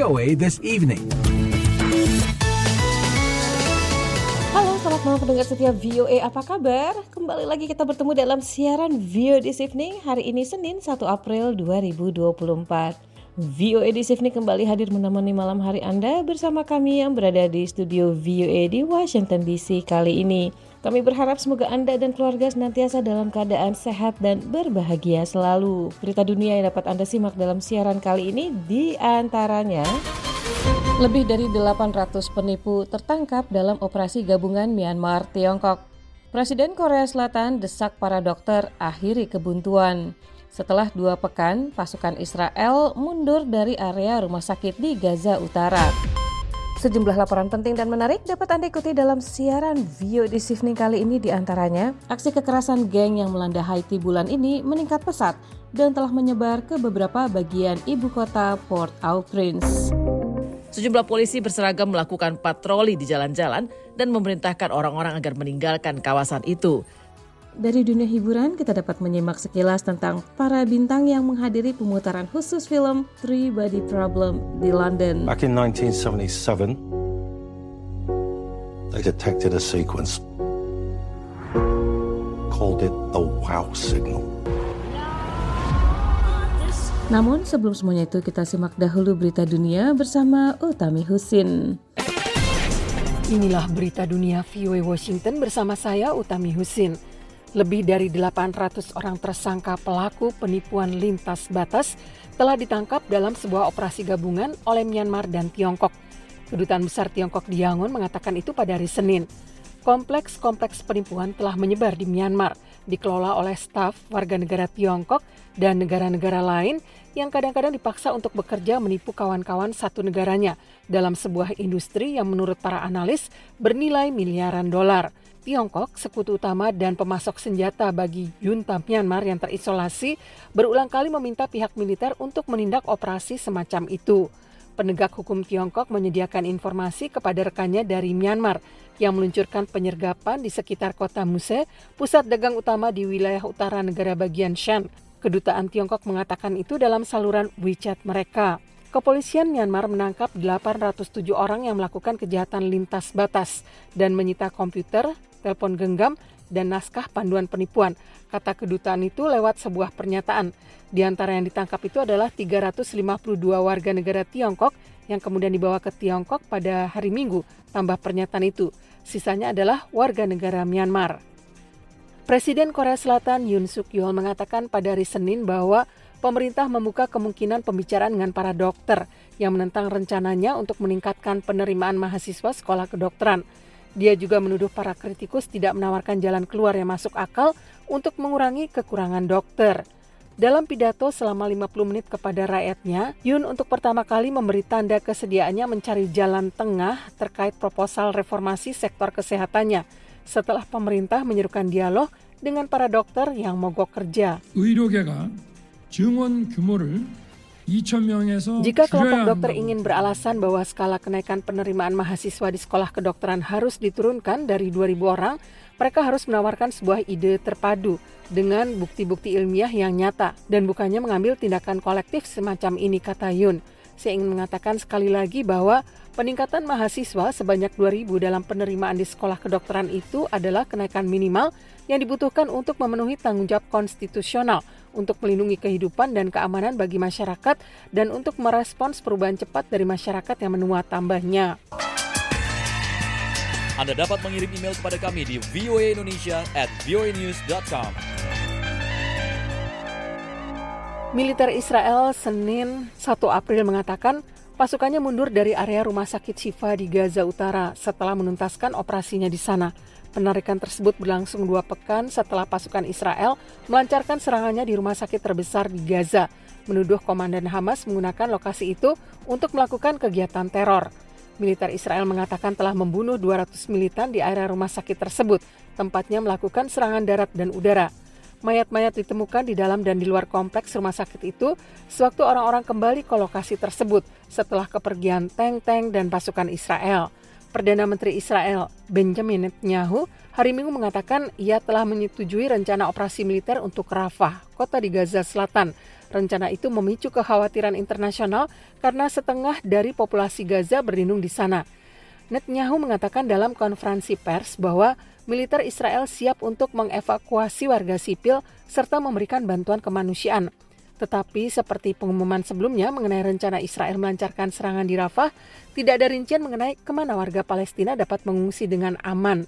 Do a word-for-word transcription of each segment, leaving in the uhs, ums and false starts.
V O A This Evening. Halo, selamat malam pendengar setia V O A, apa kabar? Kembali lagi kita bertemu dalam siaran V O A This Evening. Hari ini Senin satu April dua ribu dua puluh empat. V O A This Evening kembali hadir menemani malam hari Anda bersama kami yang berada di studio V O A di Washington D C kali ini. Kami berharap semoga Anda dan keluarga senantiasa dalam keadaan sehat dan berbahagia selalu. Berita dunia yang dapat Anda simak dalam siaran kali ini di antaranya: lebih dari delapan ratus penipu tertangkap dalam operasi gabungan Myanmar Tiongkok. Presiden Korea Selatan desak para dokter akhiri kebuntuan. Setelah dua pekan, pasukan Israel mundur dari area rumah sakit di Gaza Utara. Sejumlah laporan penting dan menarik dapat Anda ikuti dalam siaran V O A This Evening kali ini, di antaranya aksi kekerasan geng yang melanda Haiti bulan ini meningkat pesat dan telah menyebar ke beberapa bagian ibu kota Port-au-Prince. Sejumlah polisi berseragam melakukan patroli di jalan-jalan dan memerintahkan orang-orang agar meninggalkan kawasan itu. Dari dunia hiburan, kita dapat menyimak sekilas tentang para bintang yang menghadiri pemutaran khusus film Three Body Problem di London. Back in nineteen seventy-seven, they detected a sequence, called it the wow signal. Namun sebelum semuanya itu, kita simak dahulu berita dunia bersama Utami Husin. Inilah berita dunia V O A Washington bersama saya Utami Husin. Lebih dari delapan ratus orang tersangka pelaku penipuan lintas batas telah ditangkap dalam sebuah operasi gabungan oleh Myanmar dan Tiongkok. Kedutaan Besar Tiongkok di Yangon mengatakan itu pada hari Senin. Kompleks-kompleks penipuan telah menyebar di Myanmar, dikelola oleh staf warga negara Tiongkok dan negara-negara lain yang kadang-kadang dipaksa untuk bekerja menipu kawan-kawan satu negaranya dalam sebuah industri yang menurut para analis bernilai miliaran dolar. Tiongkok, sekutu utama dan pemasok senjata bagi junta Myanmar yang terisolasi, berulang kali meminta pihak militer untuk menindak operasi semacam itu. Penegak hukum Tiongkok menyediakan informasi kepada rekannya dari Myanmar yang meluncurkan penyergapan di sekitar kota Muse, pusat dagang utama di wilayah utara negara bagian Shan. Kedutaan Tiongkok mengatakan itu dalam saluran WeChat mereka. Kepolisian Myanmar menangkap delapan ratus tujuh orang yang melakukan kejahatan lintas batas dan menyita komputer, telepon genggam, dan naskah panduan penipuan, kata kedutaan itu lewat sebuah pernyataan. Di antara yang ditangkap itu adalah tiga ratus lima puluh dua warga negara Tiongkok yang kemudian dibawa ke Tiongkok pada hari Minggu, tambah pernyataan itu. Sisanya adalah warga negara Myanmar. Presiden Korea Selatan Yoon Suk Yeol mengatakan pada hari Senin bahwa pemerintah membuka kemungkinan pembicaraan dengan para dokter yang menentang rencananya untuk meningkatkan penerimaan mahasiswa sekolah kedokteran. Dia juga menuduh para kritikus tidak menawarkan jalan keluar yang masuk akal untuk mengurangi kekurangan dokter. Dalam pidato selama lima puluh menit kepada rakyatnya, Yoon untuk pertama kali memberi tanda kesediaannya mencari jalan tengah terkait proposal reformasi sektor kesehatannya setelah pemerintah menyerukan dialog dengan para dokter yang mogok kerja. 의료계가 증원 규모를 이천 명에서 Jika kelompok 줄여야 dokter 한다고. ingin beralasan bahwa skala kenaikan penerimaan mahasiswa di sekolah kedokteran harus diturunkan dari dua ribu orang, mereka harus menawarkan sebuah ide terpadu dengan bukti-bukti ilmiah yang nyata dan bukannya mengambil tindakan kolektif semacam ini, kata Yoon. Saya ingin mengatakan sekali lagi bahwa peningkatan mahasiswa sebanyak dua ribu dalam penerimaan di sekolah kedokteran itu adalah kenaikan minimal yang dibutuhkan untuk memenuhi tanggung jawab konstitusional untuk melindungi kehidupan dan keamanan bagi masyarakat dan untuk merespons perubahan cepat dari masyarakat yang menua, tambahnya. Anda dapat mengirim email kepada kami di v o a indonesia at v o a news dot com. Militer Israel Senin satu April mengatakan pasukannya mundur dari area rumah sakit Shifa di Gaza Utara setelah menuntaskan operasinya di sana. Penarikan tersebut berlangsung dua pekan setelah pasukan Israel melancarkan serangannya di rumah sakit terbesar di Gaza, menuduh komandan Hamas menggunakan lokasi itu untuk melakukan kegiatan teror. Militer Israel mengatakan telah membunuh dua ratus militan di area rumah sakit tersebut, tempatnya melakukan serangan darat dan udara. Mayat-mayat ditemukan di dalam dan di luar kompleks rumah sakit itu sewaktu orang-orang kembali ke lokasi tersebut setelah kepergian tank-tank dan pasukan Israel. Perdana Menteri Israel Benjamin Netanyahu hari Minggu mengatakan ia telah menyetujui rencana operasi militer untuk Rafah, kota di Gaza Selatan. Rencana itu memicu kekhawatiran internasional karena setengah dari populasi Gaza berlindung di sana. Netanyahu mengatakan dalam konferensi pers bahwa militer Israel siap untuk mengevakuasi warga sipil serta memberikan bantuan kemanusiaan. Tetapi seperti pengumuman sebelumnya mengenai rencana Israel melancarkan serangan di Rafah, tidak ada rincian mengenai kemana warga Palestina dapat mengungsi dengan aman.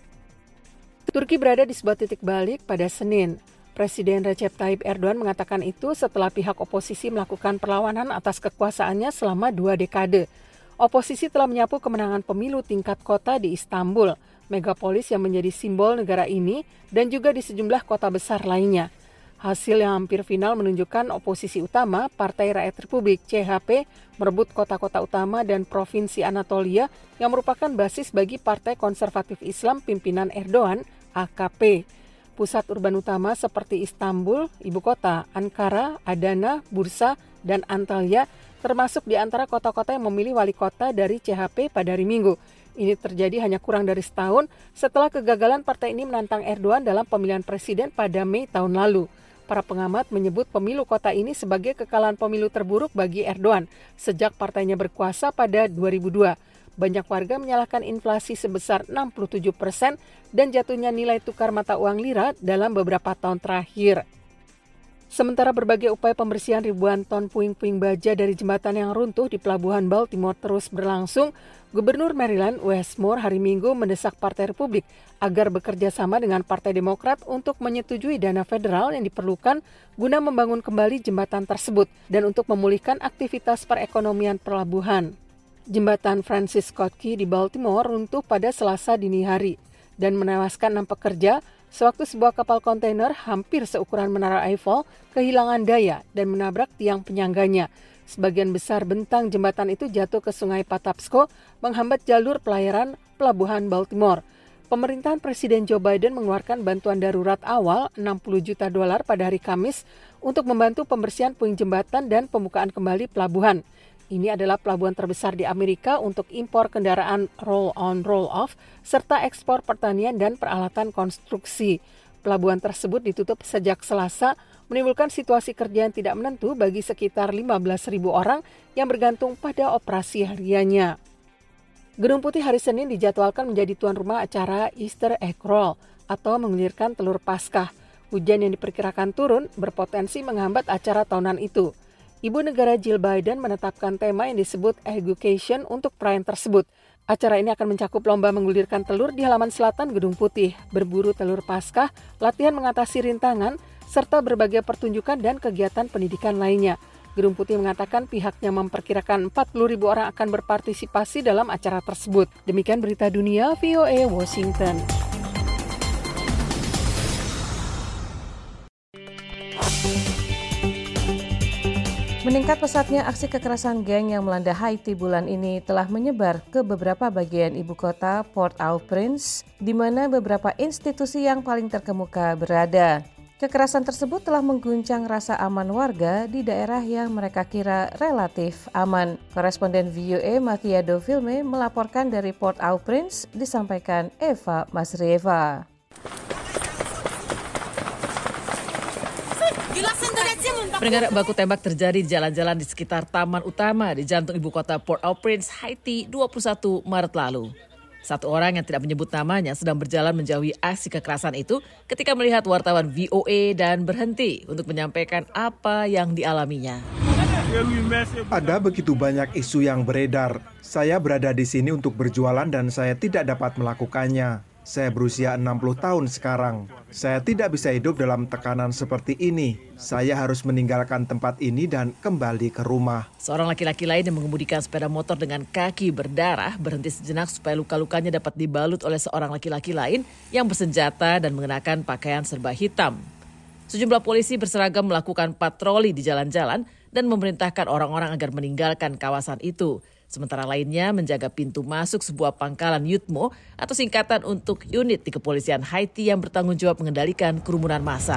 Turki berada di sebuah titik balik pada Senin. Presiden Recep Tayyip Erdogan mengatakan itu setelah pihak oposisi melakukan perlawanan atas kekuasaannya selama dua dekade. Oposisi telah menyapu kemenangan pemilu tingkat kota di Istanbul, megapolis yang menjadi simbol negara ini, dan juga di sejumlah kota besar lainnya. Hasil yang hampir final menunjukkan oposisi utama, Partai Rakyat Republik C H P, merebut kota-kota utama dan provinsi Anatolia yang merupakan basis bagi Partai Konservatif Islam pimpinan Erdogan, A K P. Pusat urban utama seperti Istanbul, ibu kota, Ankara, Adana, Bursa, dan Antalya termasuk di antara kota-kota yang memilih wali kota dari C H P pada hari Minggu. Ini terjadi hanya kurang dari setahun setelah kegagalan partai ini menantang Erdogan dalam pemilihan presiden pada Mei tahun lalu. Para pengamat menyebut pemilu kota ini sebagai kekalahan pemilu terburuk bagi Erdogan sejak partainya berkuasa pada dua ribu dua. Banyak warga menyalahkan inflasi sebesar enam puluh tujuh persen dan jatuhnya nilai tukar mata uang lira dalam beberapa tahun terakhir. Sementara berbagai upaya pembersihan ribuan ton puing-puing baja dari jembatan yang runtuh di pelabuhan Baltimore terus berlangsung, Gubernur Maryland Wes Moore hari Minggu mendesak Partai Republik agar bekerja sama dengan Partai Demokrat untuk menyetujui dana federal yang diperlukan guna membangun kembali jembatan tersebut dan untuk memulihkan aktivitas perekonomian pelabuhan. Jembatan Francis Scott Key di Baltimore runtuh pada Selasa dini hari dan menewaskan enam pekerja sewaktu sebuah kapal kontainer hampir seukuran Menara Eiffel kehilangan daya dan menabrak tiang penyangganya. Sebagian besar bentang jembatan itu jatuh ke Sungai Patapsco, menghambat jalur pelayaran pelabuhan Baltimore. Pemerintahan Presiden Joe Biden mengeluarkan bantuan darurat awal enam puluh juta dolar pada hari Kamis untuk membantu pembersihan puing jembatan dan pembukaan kembali pelabuhan. Ini adalah pelabuhan terbesar di Amerika untuk impor kendaraan roll-on, roll-off, serta ekspor pertanian dan peralatan konstruksi. Pelabuhan tersebut ditutup sejak Selasa, menimbulkan situasi kerja yang tidak menentu bagi sekitar lima belas ribu orang yang bergantung pada operasi hariannya. Gedung Putih hari Senin dijadwalkan menjadi tuan rumah acara Easter Egg Roll atau menggulirkan telur Paskah. Hujan yang diperkirakan turun berpotensi menghambat acara tahunan itu. Ibu negara Jill Biden menetapkan tema yang disebut Education untuk perayaan tersebut. Acara ini akan mencakup lomba menggulirkan telur di halaman selatan Gedung Putih, berburu telur Paskah, latihan mengatasi rintangan, serta berbagai pertunjukan dan kegiatan pendidikan lainnya. Gedung Putih mengatakan pihaknya memperkirakan empat puluh ribu orang akan berpartisipasi dalam acara tersebut. Demikian berita dunia V O A Washington. Meningkat pesatnya aksi kekerasan geng yang melanda Haiti bulan ini telah menyebar ke beberapa bagian ibu kota Port-au-Prince, di mana beberapa institusi yang paling terkemuka berada. Kekerasan tersebut telah mengguncang rasa aman warga di daerah yang mereka kira relatif aman. Koresponden V O A Matia Dovilleme melaporkan dari Port-au-Prince, disampaikan Eva Masrieva. Pendengar, baku tembak terjadi di jalan-jalan di sekitar taman utama di jantung ibu kota Port-au-Prince, Haiti, dua puluh satu Maret lalu. Satu orang yang tidak menyebut namanya sedang berjalan menjauhi aksi kekerasan itu ketika melihat wartawan V O A dan berhenti untuk menyampaikan apa yang dialaminya. Ada begitu banyak isu yang beredar. Saya berada di sini untuk berjualan dan saya tidak dapat melakukannya. Saya berusia enam puluh tahun sekarang. Saya tidak bisa hidup dalam tekanan seperti ini. Saya harus meninggalkan tempat ini dan kembali ke rumah. Seorang laki-laki lain yang mengemudikan sepeda motor dengan kaki berdarah berhenti sejenak supaya luka-lukanya dapat dibalut oleh seorang laki-laki lain yang bersenjata dan mengenakan pakaian serba hitam. Sejumlah polisi berseragam melakukan patroli di jalan-jalan dan memerintahkan orang-orang agar meninggalkan kawasan itu. Sementara lainnya menjaga pintu masuk sebuah pangkalan Yutmo atau singkatan untuk unit di kepolisian Haiti yang bertanggung jawab mengendalikan kerumunan massa.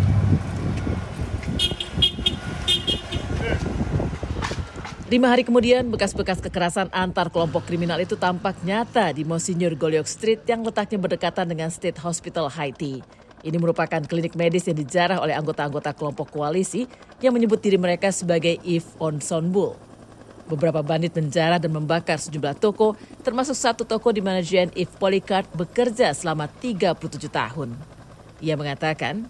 Lima hari kemudian, bekas-bekas kekerasan antar kelompok kriminal itu tampak nyata di Monsignor Goliok Street yang letaknya berdekatan dengan State Hospital Haiti. Ini merupakan klinik medis yang dijarah oleh anggota-anggota kelompok koalisi yang menyebut diri mereka sebagai If Ensemble. Beberapa bandit menjarah dan membakar sejumlah toko, termasuk satu toko di mana Jean Yves Policart bekerja selama tiga puluh tujuh tahun. Ia mengatakan,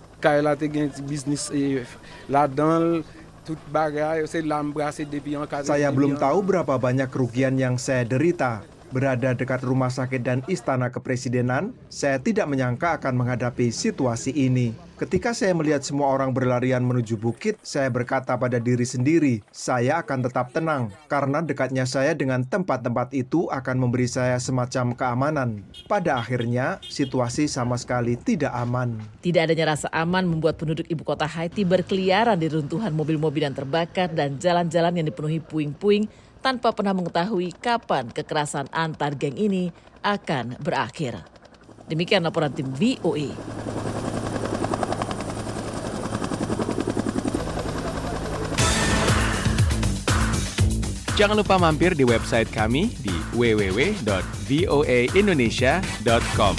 saya belum tahu berapa banyak kerugian yang saya derita. Berada dekat rumah sakit dan istana kepresidenan, saya tidak menyangka akan menghadapi situasi ini. Ketika saya melihat semua orang berlarian menuju bukit, saya berkata pada diri sendiri, saya akan tetap tenang, karena dekatnya saya dengan tempat-tempat itu akan memberi saya semacam keamanan. Pada akhirnya, situasi sama sekali tidak aman. Tidak adanya rasa aman membuat penduduk ibu kota Haiti berkeliaran di runtuhan mobil-mobil yang terbakar dan jalan-jalan yang dipenuhi puing-puing, tanpa pernah mengetahui kapan kekerasan antar geng ini akan berakhir. Demikian laporan tim V O A. Jangan lupa mampir di website kami di w w w dot voa indonesia dot com.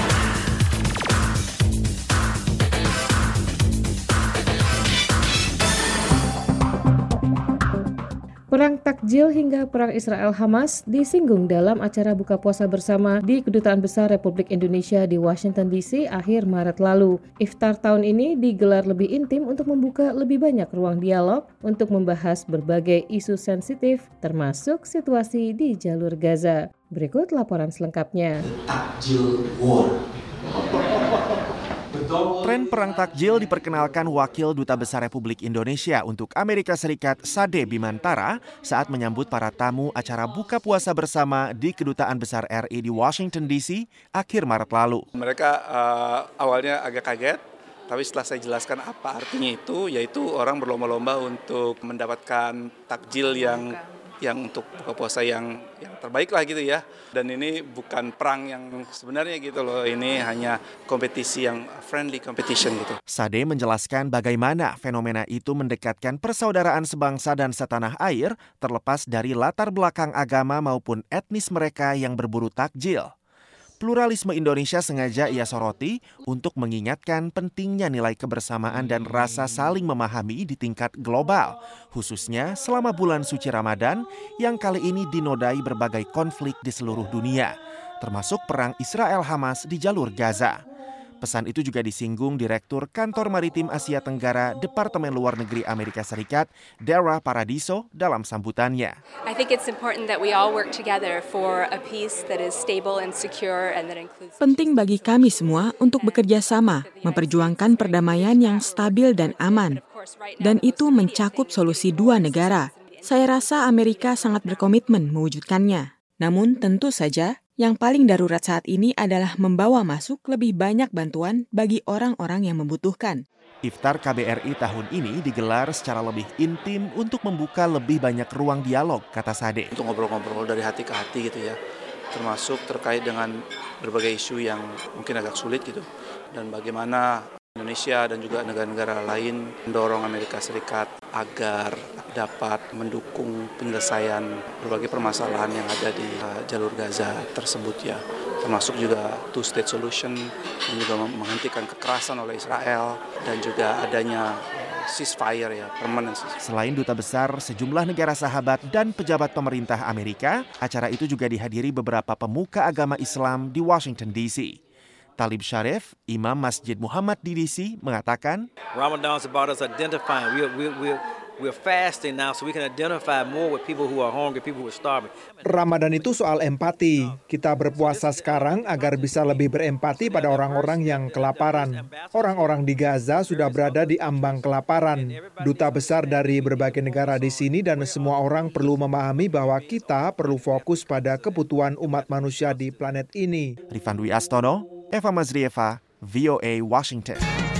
Perang takjil hingga perang Israel-Hamas disinggung dalam acara buka puasa bersama di Kedutaan Besar Republik Indonesia di Washington D C akhir Maret lalu. Iftar tahun ini digelar lebih intim untuk membuka lebih banyak ruang dialog untuk membahas berbagai isu sensitif termasuk situasi di jalur Gaza. Berikut laporan selengkapnya. Takjil war. Tren perang takjil diperkenalkan Wakil Duta Besar Republik Indonesia untuk Amerika Serikat Sade Bimantara saat menyambut para tamu acara buka puasa bersama di Kedutaan Besar R I di Washington D C akhir Maret lalu. Mereka uh, awalnya agak kaget, tapi setelah saya jelaskan apa artinya itu, yaitu orang berlomba-lomba untuk mendapatkan takjil yang yang untuk buka puasa yang yang terbaik lah gitu ya. Dan ini bukan perang yang sebenarnya gitu loh, ini hanya kompetisi yang friendly competition gitu. Sade menjelaskan bagaimana fenomena itu mendekatkan persaudaraan sebangsa dan setanah air terlepas dari latar belakang agama maupun etnis mereka yang berburu takjil. Pluralisme Indonesia sengaja ia soroti untuk mengingatkan pentingnya nilai kebersamaan dan rasa saling memahami di tingkat global, khususnya selama bulan suci Ramadan yang kali ini dinodai berbagai konflik di seluruh dunia, termasuk perang Israel-Hamas di jalur Gaza. Pesan itu juga disinggung Direktur Kantor Maritim Asia Tenggara Departemen Luar Negeri Amerika Serikat, Dara Paradiso, dalam sambutannya. I think it's important that we all work together for a peace that is stable and secure and that includes. Penting bagi kami semua untuk bekerja sama, memperjuangkan perdamaian yang stabil dan aman. Dan itu mencakup solusi dua negara. Saya rasa Amerika sangat berkomitmen mewujudkannya. Namun tentu saja, yang paling darurat saat ini adalah membawa masuk lebih banyak bantuan bagi orang-orang yang membutuhkan. Iftar K B R I tahun ini digelar secara lebih intim untuk membuka lebih banyak ruang dialog, kata Sade. Untuk ngobrol-ngobrol dari hati ke hati gitu ya, termasuk terkait dengan berbagai isu yang mungkin agak sulit gitu. Dan bagaimana Indonesia dan juga negara-negara lain mendorong Amerika Serikat agar dapat mendukung penyelesaian berbagai permasalahan yang ada di uh, jalur Gaza tersebut ya, termasuk juga two-state solution dan juga menghentikan kekerasan oleh Israel dan juga adanya ceasefire ya, permanent. Selain duta besar, sejumlah negara sahabat dan pejabat pemerintah Amerika, acara itu juga dihadiri beberapa pemuka agama Islam di Washington D C. Talib Syarif, Imam Masjid Muhammad di D C, mengatakan, Ramadan is about us identifying. We we we we're fasting now, so we can identify more with people who are hungry, people who are starving. Ramadan itu soal empati. Kita berpuasa sekarang agar bisa lebih berempati pada orang-orang yang kelaparan. Orang-orang di Gaza sudah berada di ambang kelaparan. Duta besar dari berbagai negara di sini dan semua orang perlu memahami bahwa kita perlu fokus pada kebutuhan umat manusia di planet ini. Rifan Dwi Astono, Eva Mazrieva, V O A Washington.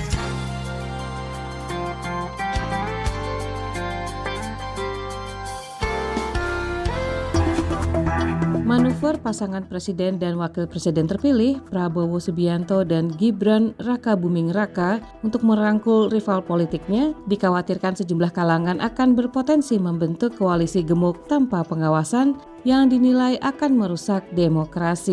Manuver pasangan presiden dan wakil presiden terpilih Prabowo Subianto dan Gibran Rakabuming Raka untuk merangkul rival politiknya dikhawatirkan sejumlah kalangan akan berpotensi membentuk koalisi gemuk tanpa pengawasan yang dinilai akan merusak demokrasi.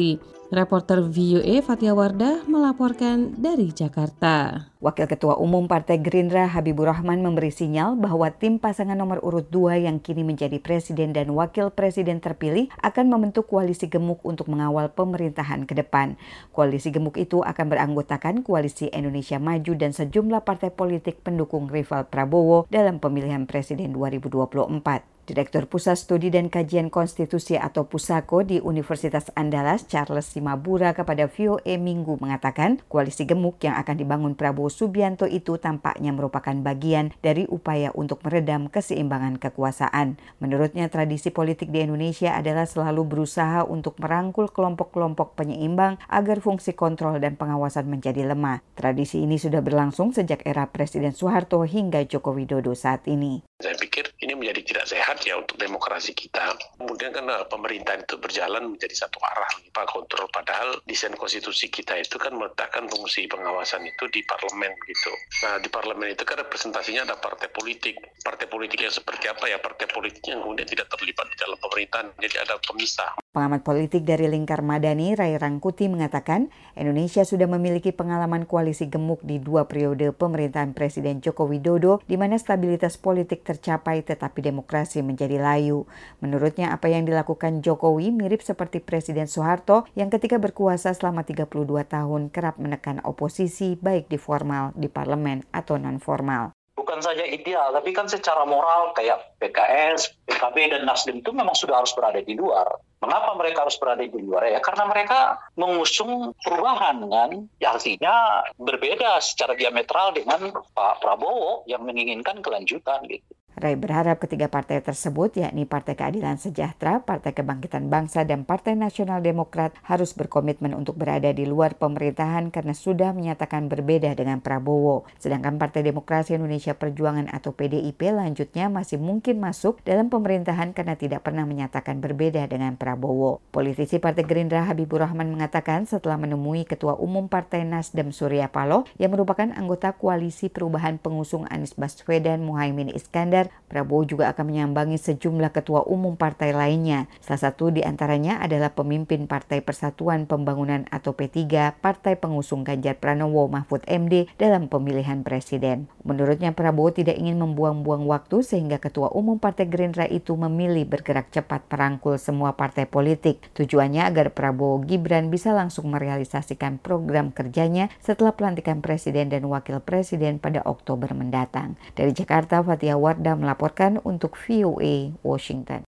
Reporter V O A Fatia Wardah melaporkan dari Jakarta. Wakil Ketua Umum Partai Gerindra Habibur Rahman memberi sinyal bahwa tim pasangan nomor urut dua yang kini menjadi presiden dan wakil presiden terpilih akan membentuk koalisi gemuk untuk mengawal pemerintahan ke depan. Koalisi gemuk itu akan beranggotakan Koalisi Indonesia Maju dan sejumlah partai politik pendukung rival Prabowo dalam pemilihan presiden dua ribu dua puluh empat. Direktur Pusat Studi dan Kajian Konstitusi atau Pusako di Universitas Andalas, Charles Simabura kepada V O A Minggu mengatakan koalisi gemuk yang akan dibangun Prabowo Subianto itu tampaknya merupakan bagian dari upaya untuk meredam keseimbangan kekuasaan. Menurutnya, tradisi politik di Indonesia adalah selalu berusaha untuk merangkul kelompok-kelompok penyeimbang agar fungsi kontrol dan pengawasan menjadi lemah. Tradisi ini sudah berlangsung sejak era Presiden Soeharto hingga Joko Widodo saat ini. Saya pikir ini menjadi tidak sehat ya untuk demokrasi kita. Kemudian kan pemerintahan itu berjalan menjadi satu arah, Pak, kontrol. Padahal desain konstitusi kita itu kan meletakkan fungsi pengawasan itu di parlemen gitu. Nah, di parlemen itu kan representasinya ada partai politik. Partai politik yang seperti apa ya? Partai politik yang kemudian tidak terlibat di dalam pemerintahan. Jadi ada pemisah. Pengamat politik dari Lingkar Madani, Ray Rangkuti, mengatakan Indonesia sudah memiliki pengalaman koalisi gemuk di dua periode pemerintahan Presiden Joko Widodo, di mana stabilitas politik tercapai tetapi demokrasi menjadi layu. Menurutnya, apa yang dilakukan Jokowi mirip seperti Presiden Soeharto yang ketika berkuasa selama tiga puluh dua tahun kerap menekan oposisi baik di formal, di parlemen, atau non-formal. Bukan saja ideal, tapi kan secara moral kayak P K S, P K B, dan Nasdem itu memang sudah harus berada di luar. Mengapa mereka harus berada di luar? Ya karena mereka mengusung perubahan kan, ya, artinya berbeda secara diametral dengan Pak Prabowo yang menginginkan kelanjutan gitu. Ray berharap ketiga partai tersebut, yakni Partai Keadilan Sejahtera, Partai Kebangkitan Bangsa, dan Partai Nasional Demokrat harus berkomitmen untuk berada di luar pemerintahan karena sudah menyatakan berbeda dengan Prabowo. Sedangkan Partai Demokrasi Indonesia Perjuangan atau P D I P lanjutnya masih mungkin masuk dalam pemerintahan karena tidak pernah menyatakan berbeda dengan Prabowo. Politisi Partai Gerindra Habibur Rahman mengatakan setelah menemui Ketua Umum Partai Nasdem Surya Paloh yang merupakan anggota Koalisi Perubahan pengusung Anies Baswedan Muhaimin Iskandar, Prabowo juga akan menyambangi sejumlah ketua umum partai lainnya. Salah satu di antaranya adalah pemimpin Partai Persatuan Pembangunan atau P tiga, partai pengusung Ganjar Pranowo Mahfud M D dalam pemilihan presiden. Menurutnya, Prabowo tidak ingin membuang-buang waktu sehingga ketua umum Partai Gerindra itu memilih bergerak cepat merangkul semua partai politik. Tujuannya agar Prabowo Gibran bisa langsung merealisasikan program kerjanya setelah pelantikan presiden dan wakil presiden pada Oktober mendatang. Dari Jakarta, Fatia Wardah melaporkan untuk V O A Washington.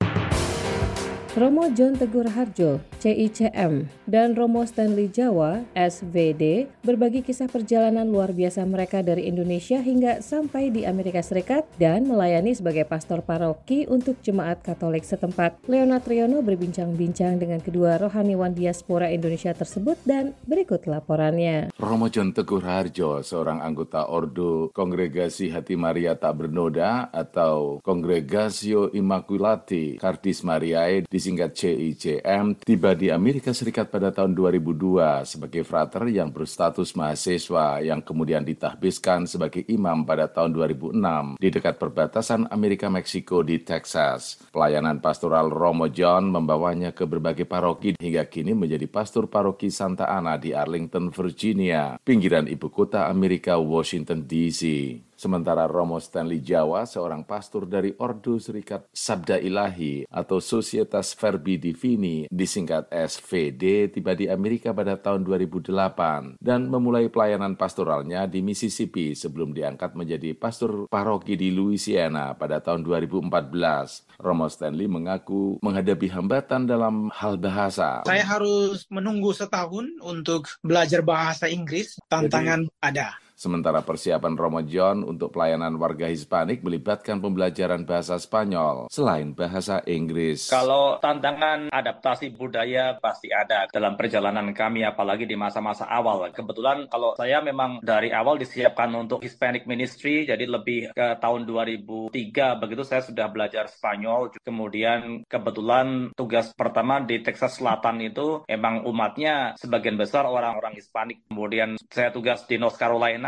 Romo John Teguh Raharjo, C I C M, dan Romo Stanley Jawa, S V D, berbagi kisah perjalanan luar biasa mereka dari Indonesia hingga sampai di Amerika Serikat dan melayani sebagai pastor paroki untuk jemaat Katolik setempat. Leonard Riono berbincang-bincang dengan kedua rohaniwan diaspora Indonesia tersebut dan berikut laporannya. Romo John Teguh Raharjo, seorang anggota Ordo Kongregasi Hati Maria Tak Bernoda atau Congregatio Immaculati Cardis Mariae disingkat C I C M, tiba di Amerika Serikat pada tahun dua ribu dua sebagai frater yang berstatus mahasiswa yang kemudian ditahbiskan sebagai imam pada tahun dua ribu enam di dekat perbatasan Amerika-Meksiko di Texas. Pelayanan pastoral Romo John membawanya ke berbagai paroki hingga kini menjadi pastor paroki Santa Ana di Arlington, Virginia, pinggiran ibu kota Amerika, Washington D C. Sementara Romo Stanley Jawa, seorang pastor dari Ordo Serikat Sabda Ilahi atau Societas Verbi Divini, disingkat S V D, tiba di Amerika pada tahun dua ribu delapan dan memulai pelayanan pastoralnya di Mississippi sebelum diangkat menjadi pastor paroki di Louisiana pada tahun dua ribu empat belas. Romo Stanley mengaku menghadapi hambatan dalam hal bahasa. Saya harus menunggu setahun untuk belajar bahasa Inggris, tantangan Jadi, ada. Sementara persiapan Romo John untuk pelayanan warga Hispanik melibatkan pembelajaran bahasa Spanyol selain bahasa Inggris. Kalau tantangan adaptasi budaya pasti ada dalam perjalanan kami, apalagi di masa-masa awal. Kebetulan kalau saya memang dari awal disiapkan untuk Hispanic Ministry, jadi lebih ke tahun dua ribu tiga, begitu saya sudah belajar Spanyol. Kemudian kebetulan tugas pertama di Texas Selatan itu emang umatnya sebagian besar orang-orang Hispanik. Kemudian saya tugas di North Carolina,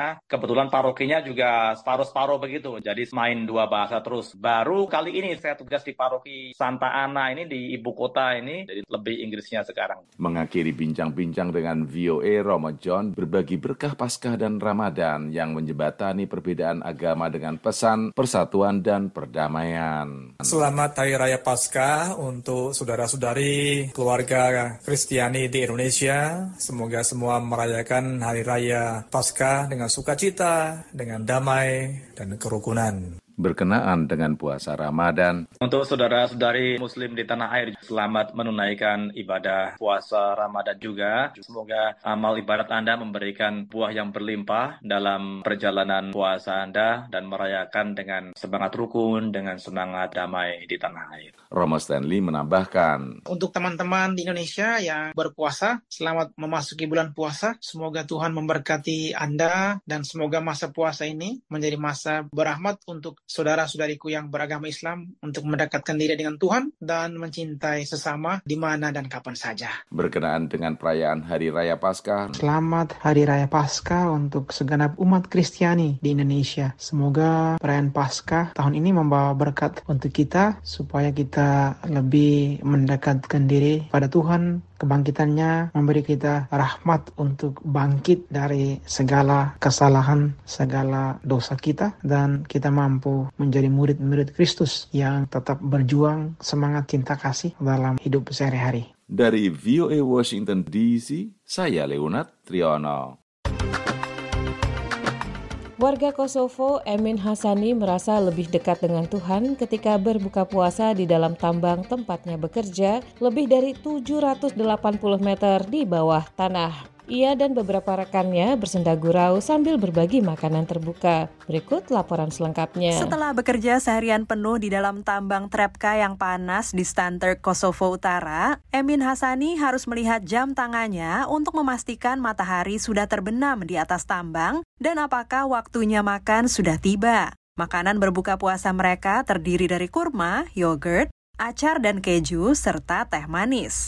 sana. Kebetulan parokinya juga separuh-separuh begitu, jadi main dua bahasa terus. Baru kali ini saya tugas di paroki Santa Ana ini di ibu kota ini, jadi lebih Inggrisnya sekarang. Mengakhiri bincang-bincang dengan V O A, Romo John berbagi berkah Paskah dan Ramadan yang menjembatani perbedaan agama dengan pesan persatuan dan perdamaian. Selamat Hari Raya Paskah untuk saudara-saudari keluarga Kristiani di Indonesia. Semoga semua merayakan Hari Raya Paskah dengan sukacita, dengan damai dan kerukunan. Berkenaan dengan puasa Ramadan. Untuk saudara-saudari Muslim di tanah air, selamat menunaikan ibadah puasa Ramadan juga. Semoga amal ibadat Anda memberikan buah yang berlimpah dalam perjalanan puasa Anda dan merayakan dengan semangat rukun, dengan semangat damai di tanah air. Romo Stanley menambahkan, untuk teman-teman di Indonesia yang berpuasa, selamat memasuki bulan puasa. Semoga Tuhan memberkati Anda dan semoga masa puasa ini menjadi masa berahmat untuk saudara-saudariku yang beragama Islam untuk mendekatkan diri dengan Tuhan dan mencintai sesama di mana dan kapan saja. Berkenaan dengan perayaan Hari Raya Paskah. Selamat Hari Raya Paskah untuk segenap umat Kristiani di Indonesia. Semoga perayaan Paskah tahun ini membawa berkat untuk kita supaya kita lebih mendekatkan diri pada Tuhan. Kebangkitannya memberi kita rahmat untuk bangkit dari segala kesalahan, segala dosa kita, dan kita mampu menjadi murid-murid Kristus yang tetap berjuang, semangat cinta kasih dalam hidup sehari-hari. Dari V O A Washington D C, saya Leonard Triono. Warga Kosovo, Emin Hasani, merasa lebih dekat dengan Tuhan ketika berbuka puasa di dalam tambang tempatnya bekerja lebih dari tujuh ratus delapan puluh meter di bawah tanah. Ia dan beberapa rekannya bersenda gurau sambil berbagi makanan terbuka. Berikut laporan selengkapnya. Setelah bekerja seharian penuh di dalam tambang Trepka yang panas di Stanter, Kosovo Utara, Emin Hasani harus melihat jam tangannya untuk memastikan matahari sudah terbenam di atas tambang dan apakah waktunya makan sudah tiba. Makanan berbuka puasa mereka terdiri dari kurma, yogurt, acar dan keju, serta teh manis.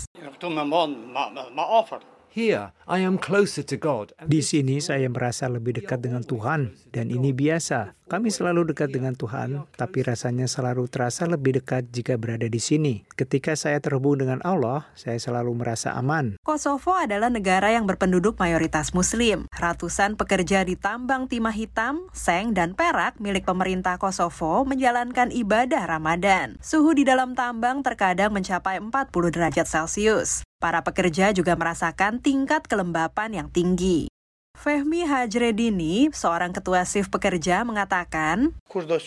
Here, I am closer to God. Di sini saya merasa lebih dekat dengan Tuhan, dan ini biasa. Kami selalu dekat dengan Tuhan, tapi rasanya selalu terasa lebih dekat jika berada di sini. Ketika saya terhubung dengan Allah, saya selalu merasa aman. Kosovo adalah negara yang berpenduduk mayoritas Muslim. Ratusan pekerja di tambang timah hitam, seng, dan perak milik pemerintah Kosovo menjalankan ibadah Ramadan. Suhu di dalam tambang terkadang mencapai empat puluh derajat Celcius. Para pekerja juga merasakan tingkat kelembapan yang tinggi. Fehmi Hajredini, seorang ketua shift pekerja, mengatakan,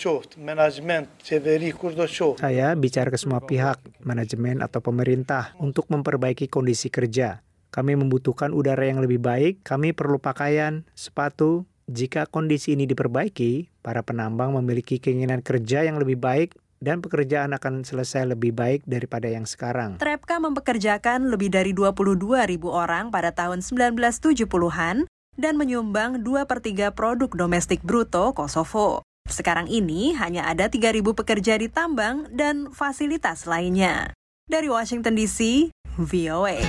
saya bicara ke semua pihak, manajemen atau pemerintah, untuk memperbaiki kondisi kerja. Kami membutuhkan udara yang lebih baik, kami perlu pakaian, sepatu. Jika kondisi ini diperbaiki, para penambang memiliki keinginan kerja yang lebih baik, dan pekerjaan akan selesai lebih baik daripada yang sekarang. Trepka mempekerjakan lebih dari dua puluh dua ribu orang pada tahun sembilan belas tujuh puluhan dan menyumbang dua per tiga produk domestik bruto Kosovo. Sekarang ini hanya ada tiga ribu pekerja di tambang dan fasilitas lainnya. Dari Washington D C, V O A.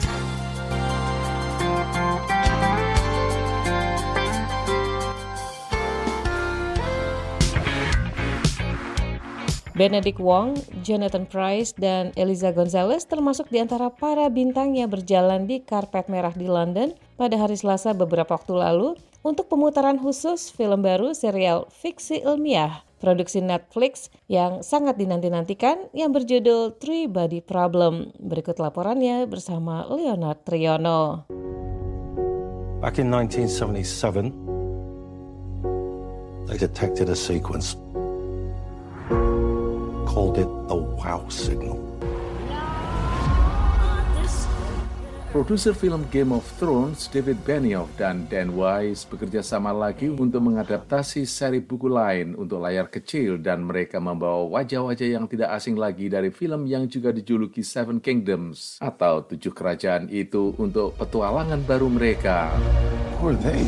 Benedict Wong, Jonathan Pryce, dan Eliza Gonzalez termasuk di antara para bintang yang berjalan di karpet merah di London pada hari Selasa beberapa waktu lalu untuk pemutaran khusus film baru serial fiksi ilmiah produksi Netflix yang sangat dinanti-nantikan yang berjudul Three Body Problem. Berikut laporannya bersama Leonard Triono. Back in nineteen seventy-seven, they detected a sequence. Called it a wow signal. Produser film Game of Thrones, David Benioff dan Dan Wise bekerja sama lagi untuk mengadaptasi seri buku lain untuk layar kecil dan mereka membawa wajah-wajah yang tidak asing lagi dari film yang juga dijuluki Seven Kingdoms atau Tujuh Kerajaan itu untuk petualangan baru mereka. Who are they?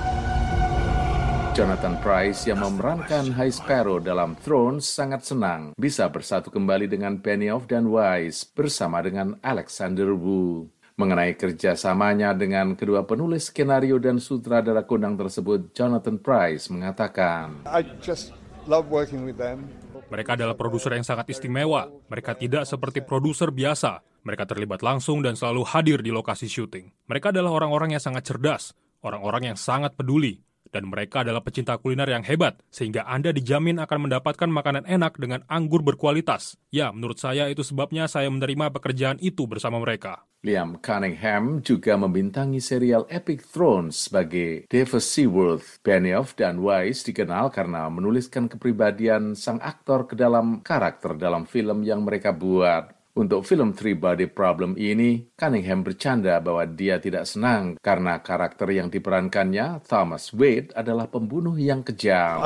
Jonathan Pryce yang memerankan High Sparrow dalam Thrones sangat senang bisa bersatu kembali dengan Benioff dan Wise bersama dengan Alexander Wu. Mengenai kerjasamanya dengan kedua penulis skenario dan sutradara kondang tersebut, Jonathan Pryce mengatakan, I just love working with them. Mereka adalah produser yang sangat istimewa. Mereka tidak seperti produser biasa. Mereka terlibat langsung dan selalu hadir di lokasi syuting. Mereka adalah orang-orang yang sangat cerdas, orang-orang yang sangat peduli. Dan mereka adalah pecinta kuliner yang hebat, sehingga Anda dijamin akan mendapatkan makanan enak dengan anggur berkualitas. Ya, menurut saya itu sebabnya saya menerima pekerjaan itu bersama mereka. Liam Cunningham juga membintangi serial Epic Thrones sebagai David Seaworth. Benioff dan Weiss dikenal karena menuliskan kepribadian sang aktor ke dalam karakter dalam film yang mereka buat. Untuk film Three Body Problem ini, Cunningham bercanda bahwa dia tidak senang karena karakter yang diperankannya, Thomas Wade, adalah pembunuh yang kejam.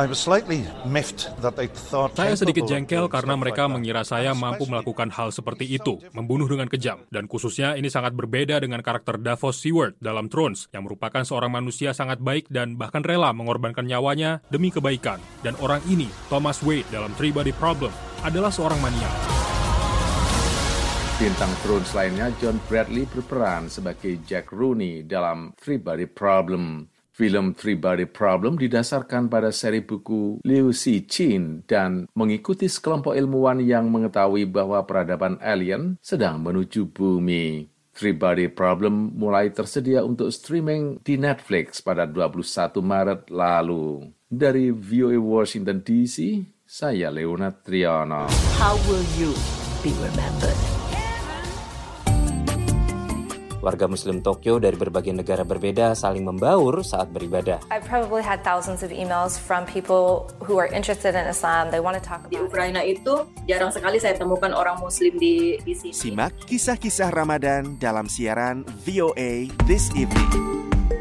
Saya sedikit jengkel karena mereka mengira saya mampu melakukan hal seperti itu, membunuh dengan kejam. Dan khususnya ini sangat berbeda dengan karakter Davos Seaworth dalam Thrones, yang merupakan seorang manusia sangat baik dan bahkan rela mengorbankan nyawanya demi kebaikan. Dan orang ini, Thomas Wade dalam Three Body Problem, adalah seorang maniak. Bintang Thrones lainnya, John Bradley berperan sebagai Jack Rooney dalam Three Body Problem. Film Three Body Problem didasarkan pada seri buku Liu Cixin dan mengikuti sekelompok ilmuwan yang mengetahui bahwa peradaban alien sedang menuju bumi. Three Body Problem mulai tersedia untuk streaming di Netflix pada dua puluh satu Maret lalu. Dari V O A Washington D C, saya Leonard Triano. How will you be remembered? Warga Muslim Tokyo dari berbagai negara berbeda saling membaur saat beribadah. I've probably had thousands of emails from people who are interested in Islam. They want to talk about. Di Ukraina itu jarang sekali saya temukan orang Muslim di di sini. Simak kisah-kisah Ramadan dalam siaran V O A This Evening.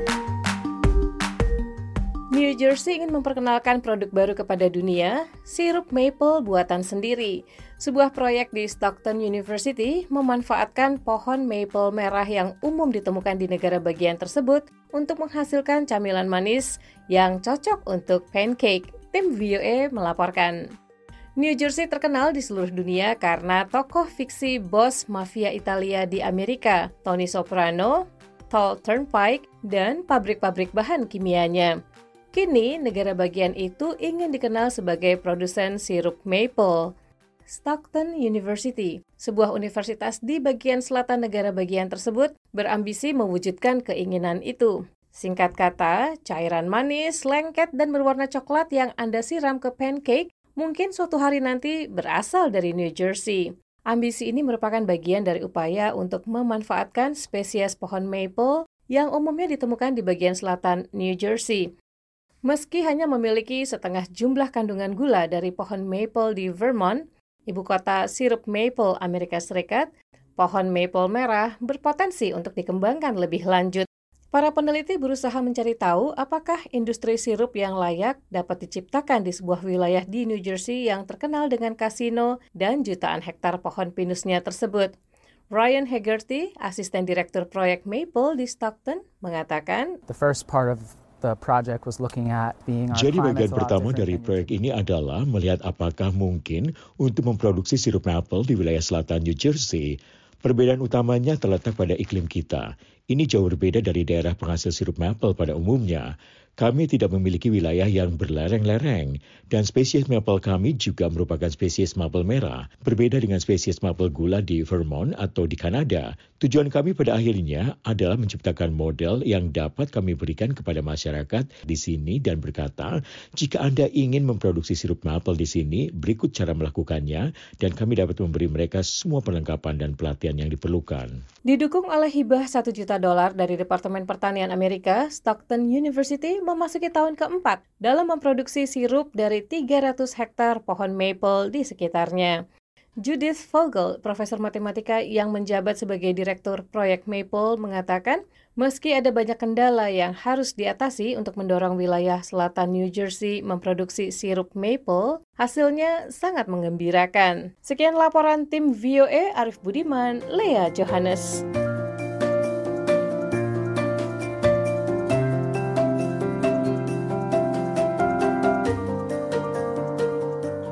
New Jersey ingin memperkenalkan produk baru kepada dunia, sirup maple buatan sendiri. Sebuah proyek di Stockton University memanfaatkan pohon maple merah yang umum ditemukan di negara bagian tersebut untuk menghasilkan camilan manis yang cocok untuk pancake. Tim V O A melaporkan. New Jersey terkenal di seluruh dunia karena tokoh fiksi bos mafia Italia di Amerika, Tony Soprano, Toll Turnpike, dan pabrik-pabrik bahan kimianya. Kini, negara bagian itu ingin dikenal sebagai produsen sirup maple. Stockton University, sebuah universitas di bagian selatan negara bagian tersebut, berambisi mewujudkan keinginan itu. Singkat kata, cairan manis, lengket, dan berwarna coklat yang Anda siram ke pancake mungkin suatu hari nanti berasal dari New Jersey. Ambisi ini merupakan bagian dari upaya untuk memanfaatkan spesies pohon maple yang umumnya ditemukan di bagian selatan New Jersey. Meski hanya memiliki setengah jumlah kandungan gula dari pohon maple di Vermont, ibu kota sirup maple Amerika Serikat, pohon maple merah berpotensi untuk dikembangkan lebih lanjut. Para peneliti berusaha mencari tahu apakah industri sirup yang layak dapat diciptakan di sebuah wilayah di New Jersey yang terkenal dengan kasino dan jutaan hektar pohon pinusnya tersebut. Ryan Hegarty, asisten direktur proyek Maple di Stockton, mengatakan, The first part of the project was looking at being our Jadi bagian pertama dari proyek ini adalah melihat apakah mungkin untuk memproduksi sirup maple di wilayah selatan New Jersey. Perbedaan utamanya terletak pada iklim kita. Ini jauh berbeda dari daerah penghasil sirup maple pada umumnya. Kami tidak memiliki wilayah yang berlereng-lereng, dan spesies maple kami juga merupakan spesies maple merah, berbeda dengan spesies maple gula di Vermont atau di Kanada. Tujuan kami pada akhirnya adalah menciptakan model yang dapat kami berikan kepada masyarakat di sini dan berkata, jika Anda ingin memproduksi sirup maple di sini, berikut cara melakukannya, dan kami dapat memberi mereka semua perlengkapan dan pelatihan yang diperlukan. Didukung oleh hibah satu juta dolar dari Departemen Pertanian Amerika, Stockton University memasuki tahun keempat dalam memproduksi sirup dari tiga ratus hektar pohon maple di sekitarnya. Judith Vogel, profesor matematika yang menjabat sebagai direktur proyek Maple, mengatakan, meski ada banyak kendala yang harus diatasi untuk mendorong wilayah selatan New Jersey memproduksi sirup maple, hasilnya sangat menggembirakan. Sekian laporan tim V O A, Arif Budiman, Lea Johannes.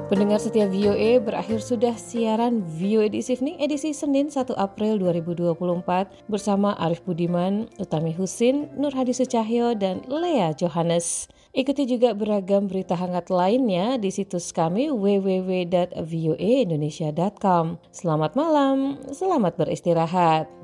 Pendengar setia V O A, berakhir sudah siaran V O A This Evening edisi Senin satu April dua ribu dua puluh empat bersama Arif Budiman, Utami Husin, Nur Hadi Sucahyo, dan Lea Johannes. Ikuti juga beragam berita hangat lainnya di situs kami w w w dot v o a indonesia dot com. Selamat malam, selamat beristirahat.